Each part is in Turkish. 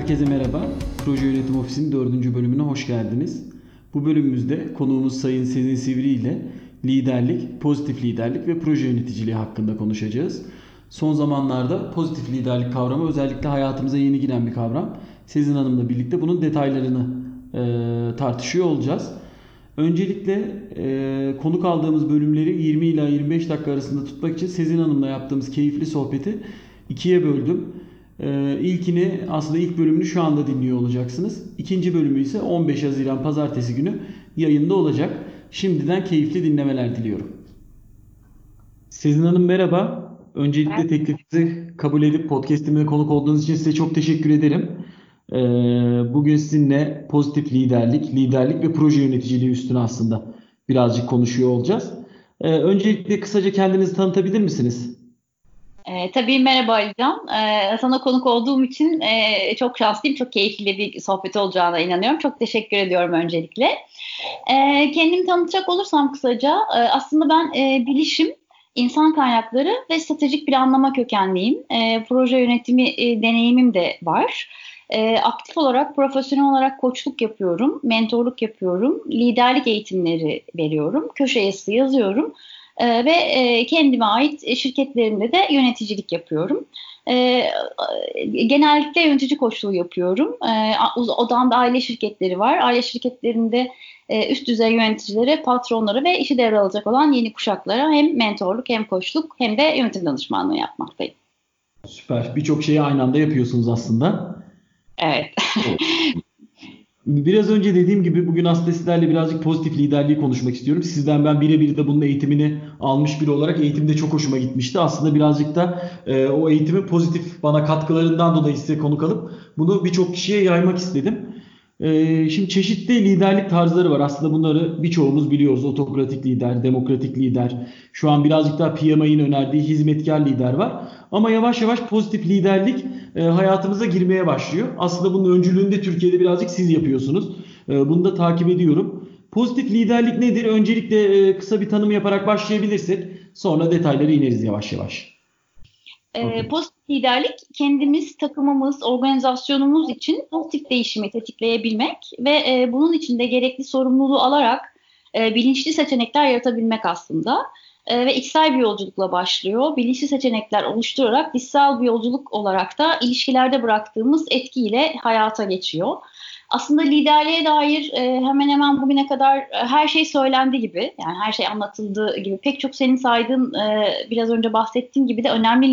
Herkese merhaba. Proje Yönetim Ofisi'nin 4. bölümüne hoş geldiniz. Bu bölümümüzde konuğumuz Sayın Sezin Sivri ile liderlik, pozitif liderlik ve proje yöneticiliği hakkında konuşacağız. Son zamanlarda pozitif liderlik kavramı özellikle hayatımıza yeni giren bir kavram. Sezin Hanım'la birlikte bunun detaylarını tartışıyor olacağız. Öncelikle konuk aldığımız bölümleri 20 ila 25 dakika arasında tutmak için Sezin Hanım'la yaptığımız keyifli sohbeti ikiye böldüm. İlkini aslında ilk bölümünü şu anda dinliyor olacaksınız. İkinci bölümü ise 15 Haziran Pazartesi günü yayında olacak. Şimdiden keyifli dinlemeler diliyorum. Sezin Hanım merhaba. Öncelikle teklifinizi kabul edip podcast'ime konuk olduğunuz için size çok teşekkür ederim. Bugün sizinle pozitif liderlik ve proje yöneticiliği üstüne aslında birazcık konuşuyor olacağız. Öncelikle kısaca kendinizi tanıtabilir misiniz? Tabii merhaba Alican. Sana konuk olduğum için çok şanslıyım. Çok keyifli bir sohbet olacağına inanıyorum. Çok teşekkür ediyorum öncelikle. Kendimi tanıtacak olursam kısaca aslında ben bilişim, insan kaynakları ve stratejik planlama kökenliyim. Proje yönetimi deneyimim de var. Aktif olarak, profesyonel olarak koçluk yapıyorum, mentorluk yapıyorum, liderlik eğitimleri veriyorum, köşe yazısı yazıyorum. Ve kendime ait şirketlerimde de yöneticilik yapıyorum. Genellikle yönetici koçluğu yapıyorum. Odamda aile şirketleri var. Aile şirketlerinde üst düzey yöneticilere, patronlara ve işi devralacak olan yeni kuşaklara hem mentorluk hem koçluk hem de yönetim danışmanlığı yapmaktayım. Süper. Birçok şeyi aynı anda yapıyorsunuz aslında. Evet. Biraz önce dediğim gibi bugün aslında sizlerle birazcık pozitif liderliği konuşmak istiyorum. Sizden ben birebir de bunun eğitimini almış biri olarak eğitimde çok hoşuma gitmişti. Aslında birazcık da o eğitimin pozitif bana katkılarından dolayı size konuk alıp bunu birçok kişiye yaymak istedim. Şimdi çeşitli liderlik tarzları var. Aslında bunları birçoğumuz biliyoruz. Otokratik lider, demokratik lider. Şu an birazcık daha PMI'nin önerdiği hizmetkar lider var. Ama yavaş yavaş pozitif liderlik hayatımıza girmeye başlıyor. Aslında bunun öncülüğünü de Türkiye'de birazcık siz yapıyorsunuz. Bunu da takip ediyorum. Pozitif liderlik nedir? Öncelikle kısa bir tanım yaparak başlayabilirsek sonra detaylara ineriz yavaş yavaş. Okay. Pozitif liderlik kendimiz, takımımız, organizasyonumuz için pozitif değişimi tetikleyebilmek ve bunun için de gerekli sorumluluğu alarak bilinçli seçenekler yaratabilmek aslında. Ve içsel bir yolculukla başlıyor. Bilinçli seçenekler oluşturarak dışsal bir yolculuk olarak da ilişkilerde bıraktığımız etkiyle hayata geçiyor. Aslında liderliğe dair hemen hemen bugüne kadar her şey söylendi gibi, yani her şey anlatıldığı gibi pek çok senin saydığın biraz önce bahsettiğin gibi de önemli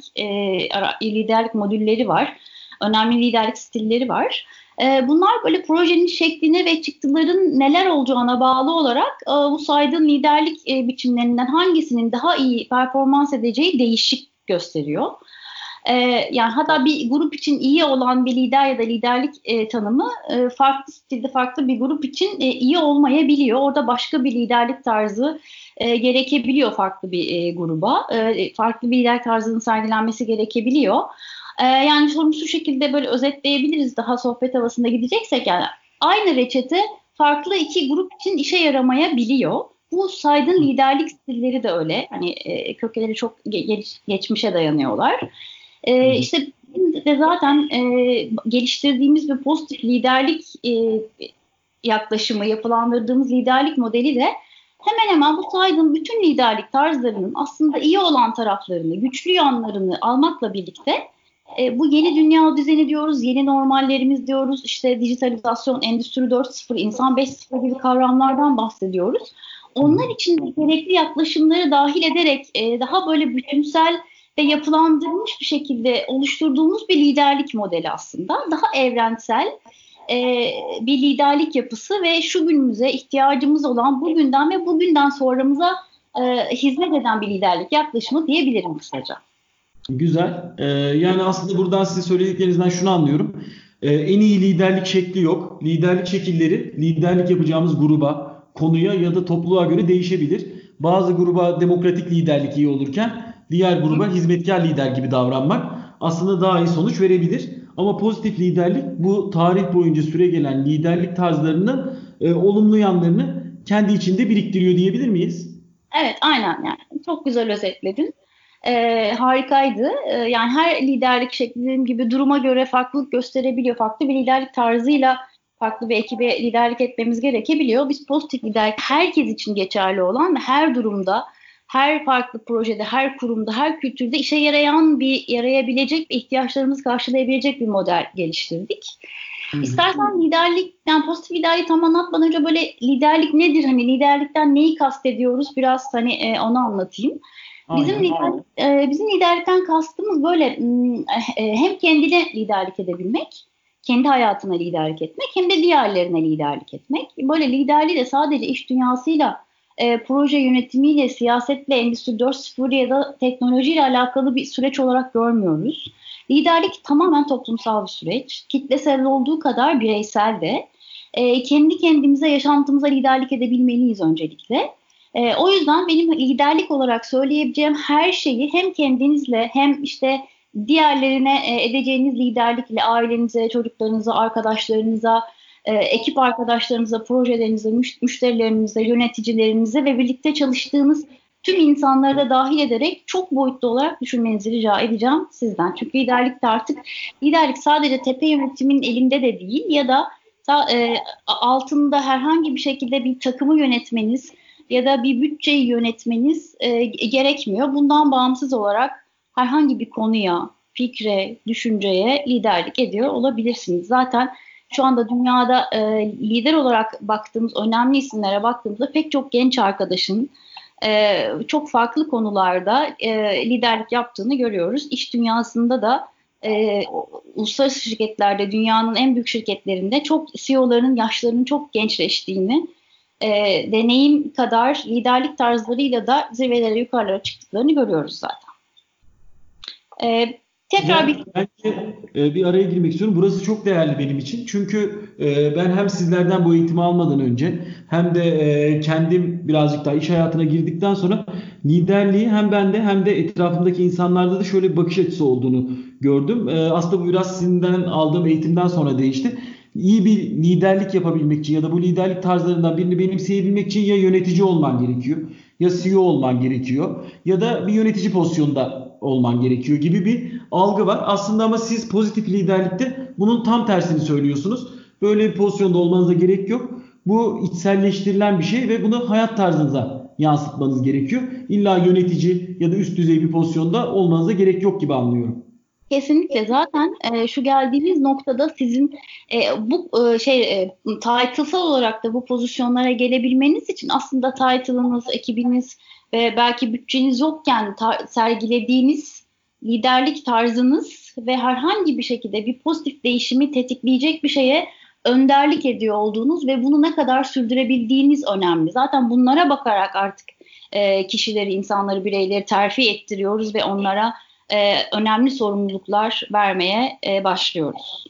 liderlik modülleri var, önemli liderlik stilleri var. Bunlar böyle projenin şekline ve çıktıların neler olacağına bağlı olarak bu saydığın liderlik biçimlerinden hangisinin daha iyi performans edeceği değişik gösteriyor. Yani hatta bir grup için iyi olan bir lider ya da liderlik tanımı farklı stilde farklı bir grup için iyi olmayabiliyor. Orada başka bir liderlik tarzı gerekebiliyor farklı bir gruba. Farklı bir lider tarzının sergilenmesi gerekebiliyor. Yani sorumu şu şekilde böyle özetleyebiliriz daha sohbet havasında gideceksek, yani aynı reçete farklı iki grup için işe yaramayabiliyor. Bu saydığın liderlik stilleri de öyle. Hani kökleri çok geçmişe dayanıyorlar. İşte bizim de zaten geliştirdiğimiz bir pozitif liderlik yaklaşımı, yapılandırdığımız liderlik modeli de hemen hemen bu saydığım bütün liderlik tarzlarının aslında iyi olan taraflarını, güçlü yanlarını almakla birlikte bu yeni dünya düzeni diyoruz, yeni normallerimiz diyoruz, işte dijitalizasyon, endüstri 4.0, insan 5.0 gibi kavramlardan bahsediyoruz. Onlar için de gerekli yaklaşımları dahil ederek daha böyle bütünsel ve yapılandırılmış bir şekilde oluşturduğumuz bir liderlik modeli aslında. Daha evrensel bir liderlik yapısı ve şu günümüze ihtiyacımız olan bugünden ve bugünden sonramıza hizmet eden bir liderlik yaklaşımı diyebilirim kısaca. Güzel. Yani aslında buradan sizin söylediklerinizden şunu anlıyorum. En iyi liderlik şekli yok. Liderlik şekilleri liderlik yapacağımız gruba, konuya ya da topluluğa göre değişebilir. Bazı gruba demokratik liderlik iyi olurken diğer gruba hizmetkar lider gibi davranmak aslında daha iyi sonuç verebilir. Ama pozitif liderlik bu tarih boyunca süregelen liderlik tarzlarının olumlu yanlarını kendi içinde biriktiriyor diyebilir miyiz? Evet, aynen, yani çok güzel özetledin. Harikaydı. Yani her liderlik şekli dediğim gibi duruma göre farklılık gösterebiliyor. Farklı bir liderlik tarzıyla farklı bir ekibe liderlik etmemiz gerekebiliyor. Biz pozitif liderlik herkes için geçerli olan ve her durumda, her farklı projede, her kurumda, her kültürde işe yarayabilecek ve ihtiyaçlarımızı karşılayabilecek bir model geliştirdik. Hı hı. İstersen liderlik, yani pozitif liderliği tam anlatmadan önce böyle liderlik nedir? Hani liderlikten neyi kastediyoruz? Biraz hani onu anlatayım. Aynen. Bizim liderlikten kastımız böyle hem kendine liderlik edebilmek, kendi hayatına liderlik etmek, hem de diğerlerine liderlik etmek. Böyle liderliği de sadece iş dünyasıyla, proje yönetimiyle, siyasetle, Endüstri 4.0 ya da teknolojiyle alakalı bir süreç olarak görmüyoruz. Liderlik tamamen toplumsal bir süreç. Kitlesel olduğu kadar bireysel de. Kendi kendimize, yaşantımıza liderlik edebilmeliyiz öncelikle. O yüzden benim liderlik olarak söyleyebileceğim her şeyi hem kendinizle hem işte diğerlerine edeceğiniz liderlikle ailenize, çocuklarınıza, arkadaşlarınıza, ekip arkadaşlarınıza, projelerinize, müşterilerinize, yöneticilerinize ve birlikte çalıştığınız tüm insanları da dahil ederek çok boyutlu olarak düşünmenizi rica edeceğim sizden. Çünkü liderlik sadece tepe yönetimin elinde de değil ya da altında herhangi bir şekilde bir takımı yönetmeniz ya da bir bütçeyi yönetmeniz gerekmiyor. Bundan bağımsız olarak herhangi bir konuya, fikre, düşünceye liderlik ediyor olabilirsiniz. Zaten şu anda dünyada lider olarak baktığımız önemli isimlere baktığımızda pek çok genç arkadaşın çok farklı konularda liderlik yaptığını görüyoruz. İş dünyasında da uluslararası şirketlerde, dünyanın en büyük şirketlerinde çok CEO'ların yaşlarının çok gençleştiğini, deneyim kadar liderlik tarzlarıyla da zirvelere, yukarılara çıktıklarını görüyoruz zaten. Tekrar bir Bence bir araya girmek istiyorum. Burası çok değerli benim için. Çünkü ben hem sizlerden bu eğitimi almadan önce hem de kendim birazcık daha iş hayatına girdikten sonra liderliği hem bende hem de etrafımdaki insanlarda da şöyle bir bakış açısı olduğunu gördüm. Aslında bu biraz sizden aldığım eğitimden sonra değişti. İyi bir liderlik yapabilmek için ya da bu liderlik tarzlarından birini benimseyebilmek için ya yönetici olman gerekiyor, ya CEO olman gerekiyor ya da bir yönetici pozisyonda olman gerekiyor gibi bir algı var. Aslında ama siz pozitif liderlikte bunun tam tersini söylüyorsunuz. Böyle bir pozisyonda olmanıza gerek yok. Bu içselleştirilen bir şey ve bunu hayat tarzınıza yansıtmanız gerekiyor. İlla yönetici ya da üst düzey bir pozisyonda olmanıza gerek yok gibi anlıyorum. Kesinlikle zaten şu geldiğimiz noktada sizin bu title'sal olarak da bu pozisyonlara gelebilmeniz için aslında title'ınız, ekibiniz ve belki bütçeniz yokken sergilediğiniz liderlik tarzınız ve herhangi bir şekilde bir pozitif değişimi tetikleyecek bir şeye önderlik ediyor olduğunuz ve bunu ne kadar sürdürebildiğiniz önemli. Zaten bunlara bakarak artık kişileri, insanları, bireyleri terfi ettiriyoruz ve onlara önemli sorumluluklar vermeye başlıyoruz.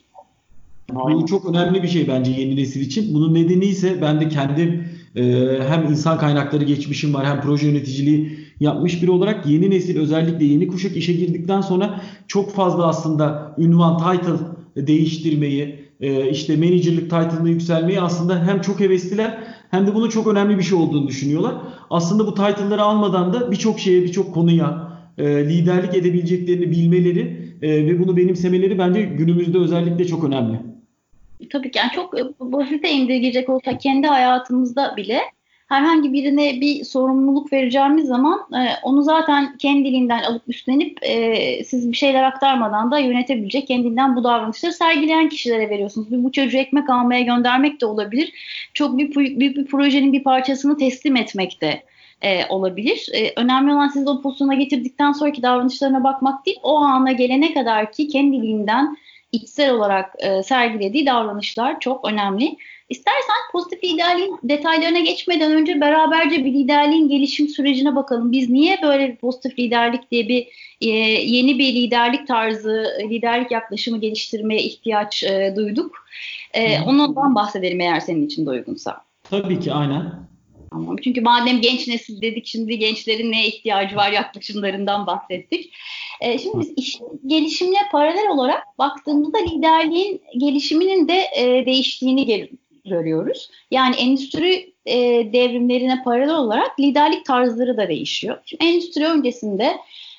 Bu çok önemli bir şey bence yeni nesil için. Bunun nedeni ise ben de kendim hem insan kaynakları geçmişim var hem proje yöneticiliği yapmış biri olarak yeni nesil özellikle yeni kuşak işe girdikten sonra çok fazla aslında ünvan, title değiştirmeyi, işte menajerlik title'ını yükselmeyi aslında hem çok hevesliler hem de bunun çok önemli bir şey olduğunu düşünüyorlar. Aslında bu title'ları almadan da birçok şeye, birçok konuya liderlik edebileceklerini bilmeleri ve bunu benimsemeleri bence günümüzde özellikle çok önemli. Tabii ki yani çok basite indirgeyecek olsak kendi hayatımızda bile herhangi birine bir sorumluluk vereceğimiz zaman onu zaten kendiliğinden alıp üstlenip siz bir şeyler aktarmadan da yönetebilecek kendinden bu davranışları sergileyen kişilere veriyorsunuz. Bu çocuğu ekmek almaya göndermek de olabilir. Çok büyük bir projenin bir parçasını teslim etmek de olabilir. Önemli olan sizi o pozisyona getirdikten sonraki davranışlarına bakmak değil, o ana gelene kadar ki kendiliğinden içsel olarak sergilediği davranışlar çok önemli. İstersen pozitif liderliğin detaylarına geçmeden önce beraberce bir liderliğin gelişim sürecine bakalım. Biz niye böyle bir pozitif liderlik diye bir yeni bir liderlik tarzı, liderlik yaklaşımı geliştirmeye ihtiyaç duyduk? Hı hı. Ondan bahsedelim eğer senin için de uygunsa. Tabii ki aynen. Tamam. Çünkü madem genç nesil dedik, şimdi gençlerin neye ihtiyacı var yaklaşımlarından bahsettik. Şimdi biz iş gelişimine paralel olarak baktığımızda liderliğin gelişiminin de değiştiğini görüyoruz. Yani endüstri devrimlerine paralel olarak liderlik tarzları da değişiyor. Şimdi endüstri öncesinde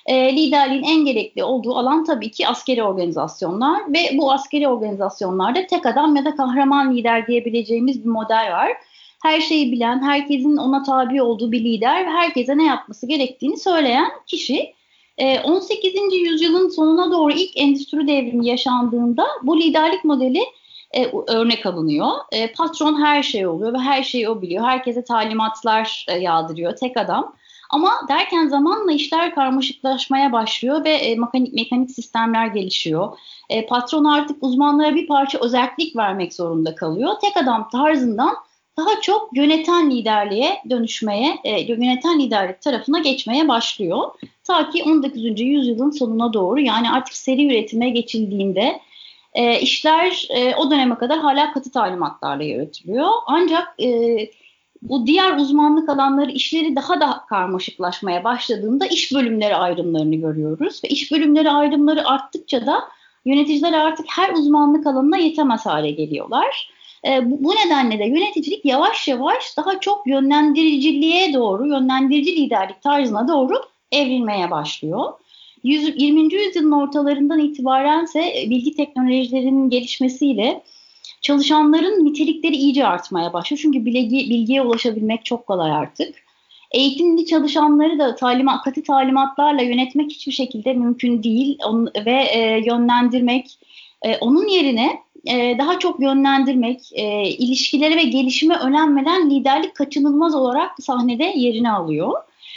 liderliğin en gerekli olduğu alan tabii ki askeri organizasyonlar ve bu askeri organizasyonlarda tek adam ya da kahraman lider diyebileceğimiz bir model var. Her şeyi bilen, herkesin ona tabi olduğu bir lider ve herkese ne yapması gerektiğini söyleyen kişi. 18. yüzyılın sonuna doğru ilk endüstri devrimi yaşandığında bu liderlik modeli örnek alınıyor. Patron her şey oluyor ve her şeyi o biliyor. Herkese talimatlar yağdırıyor, tek adam. Ama derken zamanla işler karmaşıklaşmaya başlıyor ve mekanik sistemler gelişiyor. Patron artık uzmanlara bir parça özellik vermek zorunda kalıyor. Tek adam tarzından daha çok yöneten liderliğe dönüşmeye, yöneten liderlik tarafına geçmeye başlıyor. Ta ki 19. yüzyılın sonuna doğru, yani artık seri üretime geçildiğinde işler o döneme kadar hala katı talimatlarla yürütülüyor. Ancak bu diğer uzmanlık alanları işleri daha da karmaşıklaşmaya başladığında iş bölümleri ayrımlarını görüyoruz. Ve iş bölümleri ayrımları arttıkça da yöneticiler artık her uzmanlık alanına yetemez hale geliyorlar. Bu nedenle de yöneticilik yavaş yavaş daha çok yönlendiriciliğe doğru, yönlendirici liderlik tarzına doğru evrilmeye başlıyor. 20. yüzyılın ortalarından itibaren ise bilgi teknolojilerinin gelişmesiyle çalışanların nitelikleri iyice artmaya başlıyor. Çünkü bilgiye ulaşabilmek çok kolay artık. Eğitimli çalışanları da katı talimatlarla yönetmek hiçbir şekilde mümkün değil ve yönlendirmek, onun yerine daha çok yönlendirmek, ilişkilere ve gelişime önem veren liderlik kaçınılmaz olarak sahnede yerini alıyor.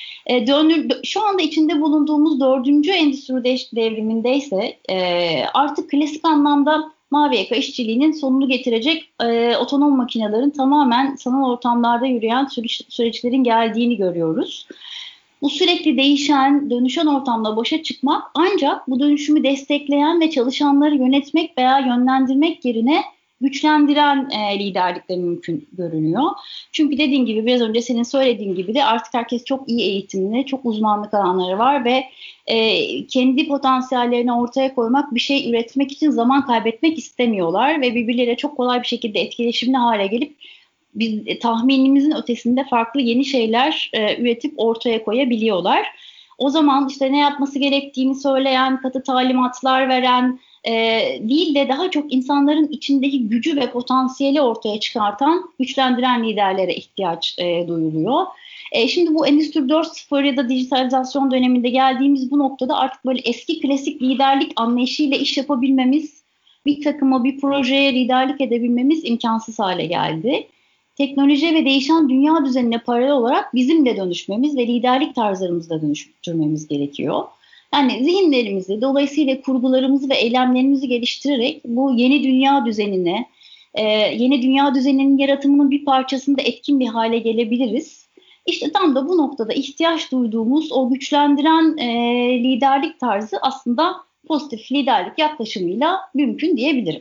Şu anda içinde bulunduğumuz 4. endüstri devriminde ise artık klasik anlamda mavi yaka işçiliğinin sonunu getirecek otonom makinelerin tamamen sanal ortamlarda yürüyen süreçlerin geldiğini görüyoruz. Bu sürekli değişen, dönüşen ortamda başa çıkmak ancak bu dönüşümü destekleyen ve çalışanları yönetmek veya yönlendirmek yerine güçlendiren liderlikle mümkün görünüyor. Çünkü dediğim gibi, biraz önce senin söylediğin gibi de artık herkes çok iyi eğitimli, çok uzmanlık alanları var ve kendi potansiyellerini ortaya koymak, bir şey üretmek için zaman kaybetmek istemiyorlar ve birbirleriyle çok kolay bir şekilde etkileşimli hale gelip biz tahminimizin ötesinde farklı yeni şeyler üretip ortaya koyabiliyorlar. O zaman işte ne yapması gerektiğini söyleyen, katı talimatlar veren değil de daha çok insanların içindeki gücü ve potansiyeli ortaya çıkartan, güçlendiren liderlere ihtiyaç duyuluyor. Şimdi bu Endüstri 4.0 ya da dijitalizasyon döneminde geldiğimiz bu noktada artık böyle eski klasik liderlik anlayışıyla iş yapabilmemiz, bir takıma, bir projeye liderlik edebilmemiz imkansız hale geldi. Teknoloji ve değişen dünya düzenine paralel olarak bizim de dönüşmemiz ve liderlik tarzlarımızı da dönüştürmemiz gerekiyor. Yani zihinlerimizi, dolayısıyla kurgularımızı ve eylemlerimizi geliştirerek bu yeni dünya düzenine, yeni dünya düzeninin yaratımının bir parçasında etkin bir hale gelebiliriz. İşte tam da bu noktada ihtiyaç duyduğumuz o güçlendiren liderlik tarzı aslında pozitif liderlik yaklaşımıyla mümkün diyebilirim.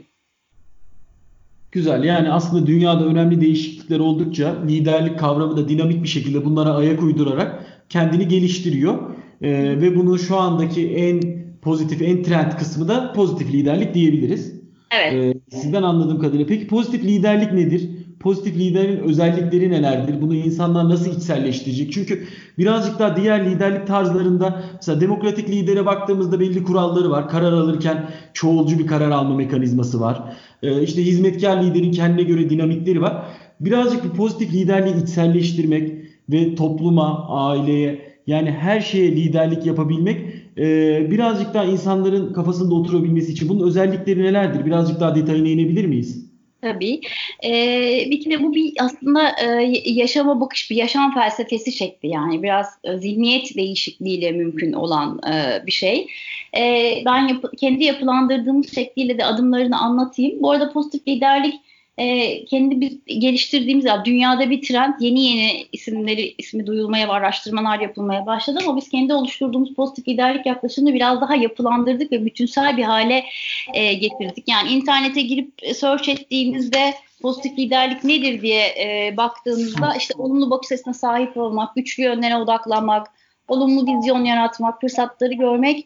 Güzel. Yani aslında dünyada önemli değişiklikler oldukça liderlik kavramı da dinamik bir şekilde bunlara ayak uydurarak kendini geliştiriyor. Ve bunu şu andaki en pozitif, en trend kısmı da pozitif liderlik diyebiliriz. Evet. Sizden anladığım kadarıyla. Peki pozitif liderlik nedir? Pozitif liderin özellikleri nelerdir? Bunu insanlar nasıl içselleştirecek? Çünkü birazcık daha diğer liderlik tarzlarında, mesela demokratik lidere baktığımızda belli kuralları var. Karar alırken çoğulcu bir karar alma mekanizması var. İşte hizmetkar liderin kendine göre dinamikleri var. Birazcık bir pozitif liderliği içselleştirmek ve topluma, aileye, yani her şeye liderlik yapabilmek birazcık daha insanların kafasında oturabilmesi için bunun özellikleri nelerdir? Birazcık daha detayına inebilir miyiz? Tabii. Bir kere bu bir aslında yaşama bakış, bir yaşam felsefesi şekli, yani biraz zihniyet değişikliğiyle mümkün olan bir şey. Ben kendi yapılandırdığımız şekliyle de adımlarını anlatayım. Bu arada pozitif liderlik kendi biz geliştirdiğimiz, yani dünyada bir trend, yeni ismi duyulmaya ve araştırmalar yapılmaya başladı ama biz kendi oluşturduğumuz pozitif liderlik yaklaşımını biraz daha yapılandırdık ve bütünsel bir hale getirdik. Yani internete girip search ettiğinizde pozitif liderlik nedir diye baktığınızda işte olumlu bakış açısına sahip olmak, güçlü yönlere odaklanmak, olumlu vizyon yaratmak, fırsatları görmek,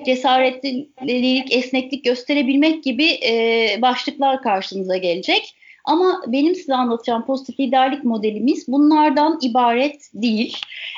cesaretlilik, esneklik gösterebilmek gibi başlıklar karşınıza gelecek. Ama benim size anlatacağım pozitif liderlik modelimiz bunlardan ibaret değil.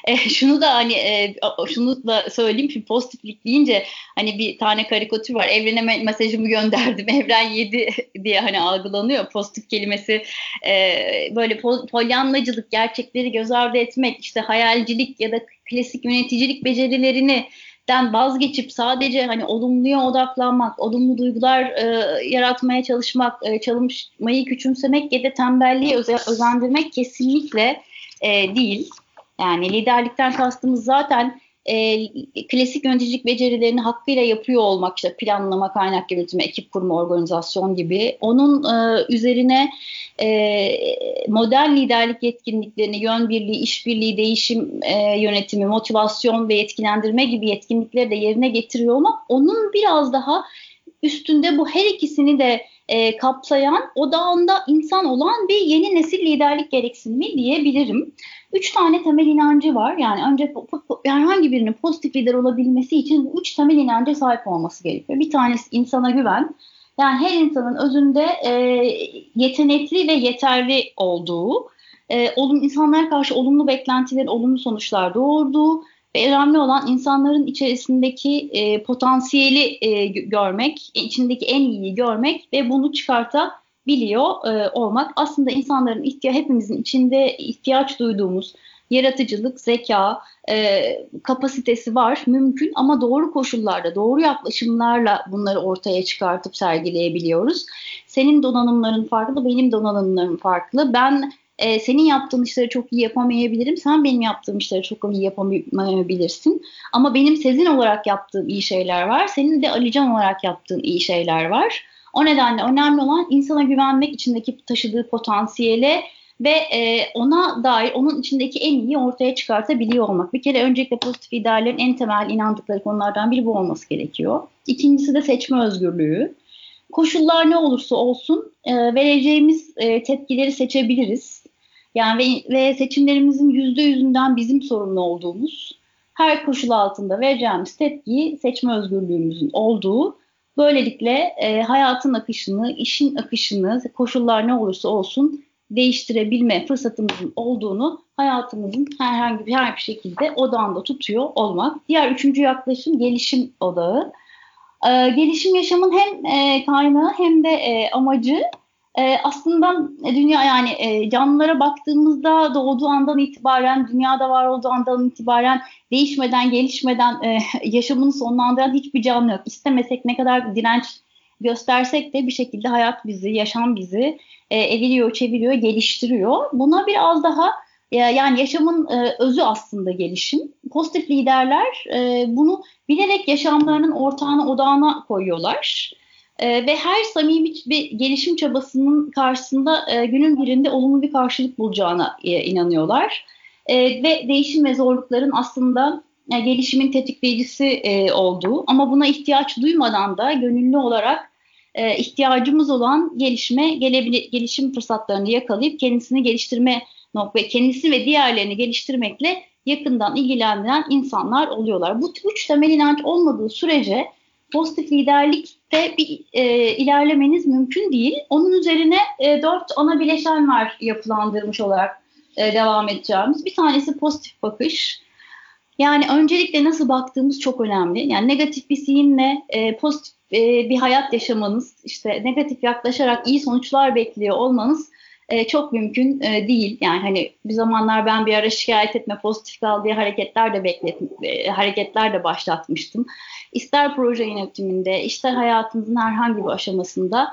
Şunu da söyleyeyim, çünkü pozitiflik deyince hani bir tane karikatür var. Evrene mesajımı gönderdim, evren yedi diye hani algılanıyor. Pozitif kelimesi böyle polyanlacılık, gerçekleri göz ardı etmek, işte hayalcilik ya da klasik yöneticilik becerilerini vazgeçip sadece hani olumluya odaklanmak, olumlu duygular yaratmaya çalışmak, çalışmayı küçümsemek ya da tembelliğe özendirmek kesinlikle değil. Yani liderlikten kastımız zaten klasik yöneticilik becerilerini hakkıyla yapıyor olmak, işte planlama, kaynak yönetimi, ekip kurma, organizasyon gibi. Onun üzerine modern liderlik yetkinliklerini, yön birliği, işbirliği, değişim yönetimi, motivasyon ve yetkilendirme gibi yetkinlikleri de yerine getiriyor olmak, onun biraz daha üstünde bu her ikisini de kapsayan, odağında insan olan bir yeni nesil liderlik gereksinimi diyebilirim. 3 tane temel inancı var. Yani önce herhangi birinin pozitif lider olabilmesi için bu 3 temel inanca sahip olması gerekiyor. Bir tanesi insana güven. Yani her insanın özünde yetenekli ve yeterli olduğu, insanlara karşı olumlu beklentilerin olumlu sonuçlar doğurduğu ve önemli olan insanların içerisindeki potansiyeli görmek, içindeki en iyiyi görmek ve bunu çıkartabiliyor olmak. Aslında insanların hepimizin içinde ihtiyaç duyduğumuz yaratıcılık, zeka, kapasitesi var, mümkün, ama doğru koşullarda, doğru yaklaşımlarla bunları ortaya çıkartıp sergileyebiliyoruz. Senin donanımların farklı, benim donanımlarım farklı. Ben senin yaptığın işleri çok iyi yapamayabilirim, sen benim yaptığım işleri çok iyi yapamayabilirsin. Ama benim Sezin olarak yaptığım iyi şeyler var, senin de Alican olarak yaptığın iyi şeyler var. O nedenle önemli olan insana güvenmek, içindeki taşıdığı potansiyele ve ona dair onun içindeki en iyi ortaya çıkartabiliyor olmak. Bir kere öncelikle pozitif liderlerin en temel inandıkları konulardan biri bu olması gerekiyor. İkincisi de seçme özgürlüğü. Koşullar ne olursa olsun vereceğimiz tepkileri seçebiliriz. Yani ve seçimlerimizin %100'ünden bizim sorumlu olduğumuz, her koşul altında vereceğimiz tepkiyi seçme özgürlüğümüzün olduğu, böylelikle hayatın akışını, işin akışını, koşullar ne olursa olsun değiştirebilme fırsatımızın olduğunu hayatımızın her bir şekilde odağında tutuyor olmak. Diğer üçüncü yaklaşım gelişim odağı. Gelişim yaşamın hem kaynağı hem de amacı. Aslında dünya, yani canlılara baktığımızda doğduğu andan itibaren, dünyada var olduğu andan itibaren değişmeden, gelişmeden yaşamını sonlandıran hiçbir canlı yok. İstemesek, ne kadar direnç göstersek de bir şekilde hayat bizi, yaşam bizi eviriyor, çeviriyor, geliştiriyor. Buna biraz daha yani yaşamın özü aslında gelişim. Pozitif liderler bunu bilerek yaşamlarının ortağına, odağına koyuyorlar. Ve her samimi bir gelişim çabasının karşısında günün birinde olumlu bir karşılık bulacağına inanıyorlar. Ve değişim ve zorlukların aslında gelişimin tetikleyicisi olduğu, ama buna ihtiyaç duymadan da gönüllü olarak ihtiyacımız olan gelişim fırsatlarını yakalayıp kendisi ve diğerlerini geliştirmekle yakından ilgilendiren insanlar oluyorlar. Bu 3 temel inanç olmadığı sürece pozitif liderlikte bir ilerlemeniz mümkün değil. Onun üzerine 4 ana bileşen var yapılandırmış olarak devam edeceğimiz. Bir tanesi pozitif bakış. Yani öncelikle nasıl baktığımız çok önemli. Yani negatif bir zihinle pozitif bir hayat yaşamanız, işte negatif yaklaşarak iyi sonuçlar bekliyor olmanız çok mümkün değil. Yani hani bir zamanlar ben bir ara şikayet etme, pozitif kal diye hareketler de başlatmıştım. İster proje yönetiminde, ister hayatınızın herhangi bir aşamasında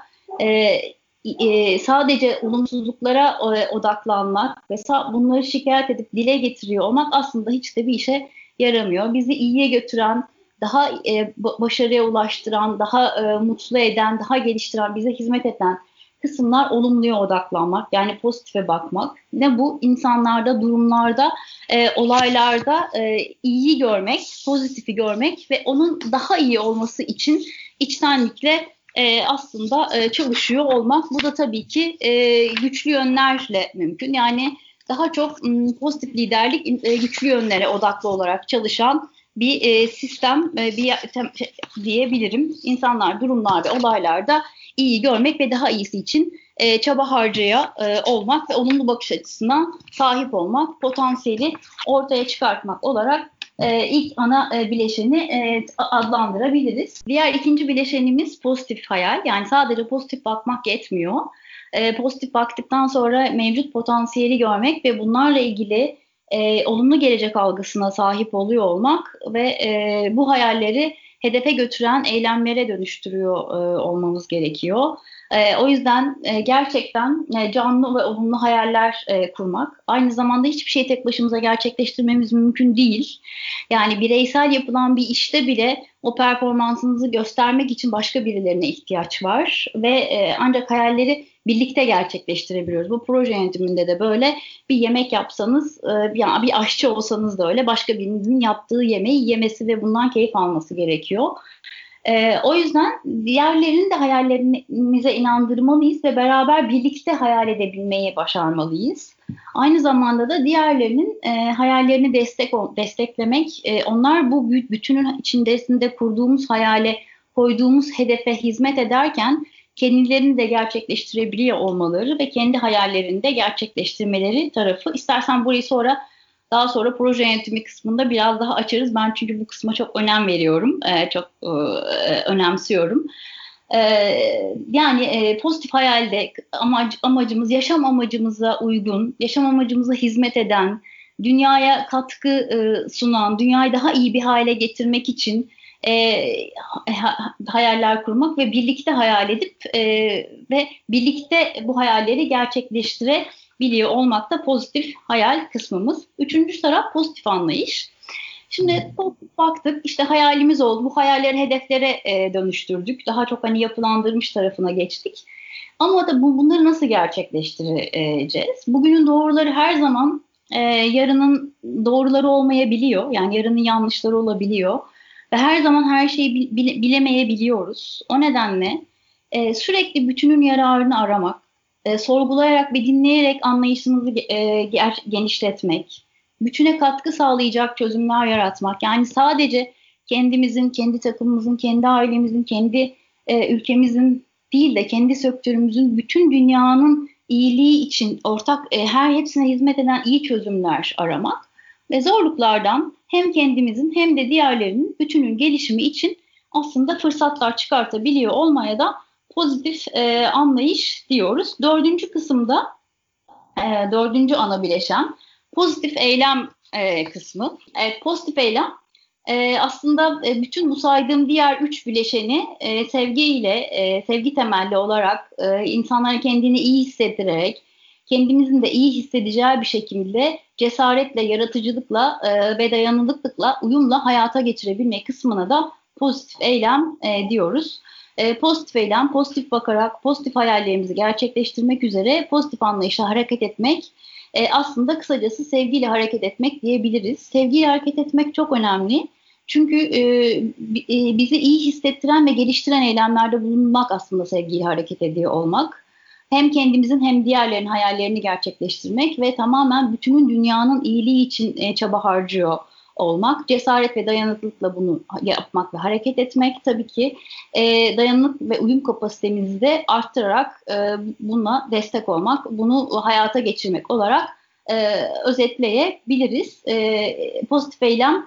sadece olumsuzluklara odaklanmak ve bunları şikayet edip dile getiriyor olmak aslında hiç de bir işe yaramıyor. Bizi iyiye götüren, daha başarıya ulaştıran, daha mutlu eden, daha geliştiren, bize hizmet eden kısımlar olumluya odaklanmak, yani pozitife bakmak. Ne bu? İnsanlarda, durumlarda, olaylarda iyiyi görmek, pozitifi görmek ve onun daha iyi olması için içtenlikle aslında çalışıyor olmak. Bu da tabii ki güçlü yönlerle mümkün. Yani daha çok pozitif liderlik güçlü yönlere odaklı olarak çalışan bir sistem diyebilirim. İnsanlar, durumlar ve olaylarda iyi görmek ve daha iyisi için çaba harcıyor olmak ve olumlu bakış açısına sahip olmak, potansiyeli ortaya çıkartmak olarak ilk ana bileşeni adlandırabiliriz. Diğer ikinci bileşenimiz pozitif hayal. Yani sadece pozitif bakmak yetmiyor. Pozitif baktıktan sonra mevcut potansiyeli görmek ve bunlarla ilgili olumlu gelecek algısına sahip oluyor olmak ve bu hayalleri hedefe götüren eylemlere dönüştürüyor olmamız gerekiyor. O yüzden gerçekten canlı ve olumlu hayaller kurmak. Aynı zamanda hiçbir şeyi tek başımıza gerçekleştirmemiz mümkün değil. Yani bireysel yapılan bir işte bile o performansınızı göstermek için başka birilerine ihtiyaç var ve ancak hayalleri birlikte gerçekleştirebiliyoruz. Bu proje yönetiminde de böyle. Bir yemek yapsanız, yani bir aşçı olsanız da öyle, başka birinizin yaptığı yemeği yemesi ve bundan keyif alması gerekiyor. O yüzden diğerlerinin de hayallerimize inandırmalıyız ve beraber birlikte hayal edebilmeyi başarmalıyız. Aynı zamanda da diğerlerinin hayallerini desteklemek, onlar bu bütünün içerisinde kurduğumuz hayale, koyduğumuz hedefe hizmet ederken kendilerini de gerçekleştirebiliyor olmaları ve kendi hayallerini de gerçekleştirmeleri tarafı. İstersen burayı daha sonra proje yönetimi kısmında biraz daha açarız. Ben çünkü bu kısma çok önem veriyorum, çok önemsiyorum. Yani pozitif hayalde amacımız yaşam amacımıza uygun, yaşam amacımıza hizmet eden, dünyaya katkı sunan, dünyayı daha iyi bir hale getirmek için hayaller kurmak ve birlikte hayal edip ve birlikte bu hayalleri gerçekleştirebiliyor olmak da pozitif hayal kısmımız. Üçüncü taraf pozitif anlayış. Şimdi baktık, işte hayalimiz oldu. Bu hayalleri hedeflere dönüştürdük. Daha çok hani yapılandırmış tarafına geçtik. Ama da bunları nasıl gerçekleştireceğiz? Bugünün doğruları her zaman yarının doğruları olmayabiliyor. Yani yarının yanlışları olabiliyor. Ve her zaman her şeyi bilemeyebiliyoruz. O nedenle sürekli bütünün yararını aramak, sorgulayarak ve dinleyerek anlayışınızı genişletmek, bütüne katkı sağlayacak çözümler yaratmak. Yani sadece kendimizin, kendi takımımızın, kendi ailemizin, kendi ülkemizin değil de kendi sektörümüzün, bütün dünyanın iyiliği için ortak hepsine hizmet eden iyi çözümler aramak ve zorluklardan hem kendimizin hem de diğerlerinin bütünün gelişimi için aslında fırsatlar çıkartabiliyor olmaya da pozitif anlayış diyoruz. Dördüncü kısımda, dördüncü ana bileşen pozitif eylem kısmı. Pozitif eylem aslında bütün bu saydığım diğer üç bileşeni sevgi temelli olarak insanların kendini iyi hissettirerek, kendimizin de iyi hissedeceği bir şekilde cesaretle, yaratıcılıkla ve dayanıklılıkla, uyumla hayata geçirebilme kısmına da pozitif eylem diyoruz. Pozitif eylem, pozitif bakarak, pozitif hayallerimizi gerçekleştirmek üzere pozitif anlayışla hareket etmek, aslında kısacası sevgiyle hareket etmek diyebiliriz. Sevgiyle hareket etmek çok önemli. Çünkü bizi iyi hissettiren ve geliştiren eylemlerde bulunmak aslında sevgiyle hareket ediyor olmak. Hem kendimizin hem diğerlerinin hayallerini gerçekleştirmek ve tamamen bütünün dünyanın iyiliği için çaba harcıyor olmak. Cesaret ve dayanıklılıkla bunu yapmak ve hareket etmek. Tabii ki dayanıklık ve uyum kapasitemizi de arttırarak buna destek olmak, bunu hayata geçirmek olarak özetleyebiliriz. Pozitif eylem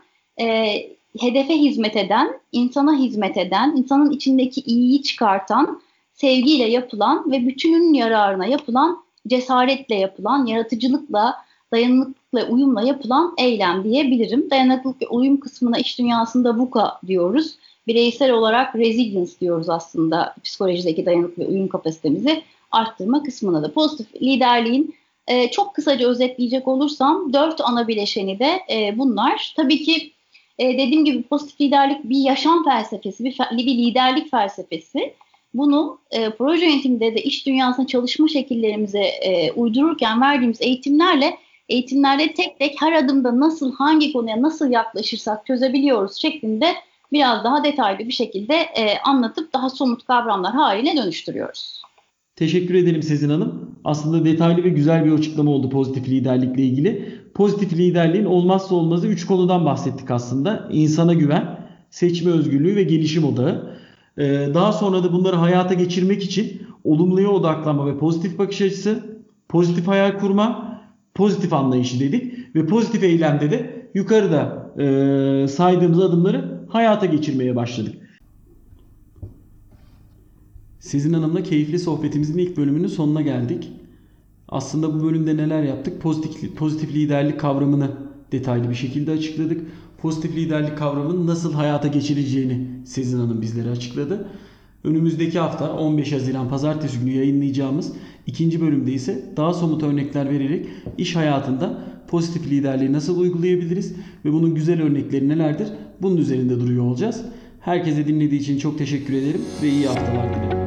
hedefe hizmet eden, insana hizmet eden, insanın içindeki iyiyi çıkartan, sevgiyle yapılan ve bütünün yararına yapılan, cesaretle yapılan, yaratıcılıkla, dayanıklılıkla, uyumla yapılan eylem diyebilirim. Dayanıklılık ve uyum kısmına iş dünyasında VUCA diyoruz. Bireysel olarak resilience diyoruz aslında, psikolojideki dayanıklı ve uyum kapasitemizi arttırma kısmına da. Pozitif liderliğin çok kısaca özetleyecek olursam 4 ana bileşeni de bunlar. Tabii ki dediğim gibi pozitif liderlik bir yaşam felsefesi, bir liderlik felsefesi. Bunu proje yönetiminde de iş dünyasına çalışma şekillerimize uydururken verdiğimiz eğitimlerle tek tek her adımda nasıl, hangi konuya nasıl yaklaşırsak çözebiliyoruz şeklinde biraz daha detaylı bir şekilde anlatıp daha somut kavramlar haline dönüştürüyoruz. Teşekkür ederim Sezin Hanım. Aslında detaylı ve güzel bir açıklama oldu pozitif liderlikle ilgili. Pozitif liderliğin olmazsa olmazı 3 konudan bahsettik aslında. İnsana güven, seçme özgürlüğü ve gelişim odağı. Daha sonra da bunları hayata geçirmek için olumluya odaklanma ve pozitif bakış açısı, pozitif hayal kurma, pozitif anlayışı dedik ve pozitif eylemde de yukarıda saydığımız adımları hayata geçirmeye başladık. Sezin Hanım'la keyifli sohbetimizin ilk bölümünün sonuna geldik. Aslında bu bölümde neler yaptık? Pozitif liderlik kavramını detaylı bir şekilde açıkladık. Pozitif liderlik kavramının nasıl hayata geçirileceğini Sezin Hanım bizlere açıkladı. Önümüzdeki hafta 15 Haziran Pazartesi günü yayınlayacağımız ikinci bölümde ise daha somut örnekler vererek iş hayatında pozitif liderliği nasıl uygulayabiliriz ve bunun güzel örnekleri nelerdir? Bunun üzerinde duruyor olacağız. Herkese dinlediği için çok teşekkür ederim ve iyi haftalar dilerim.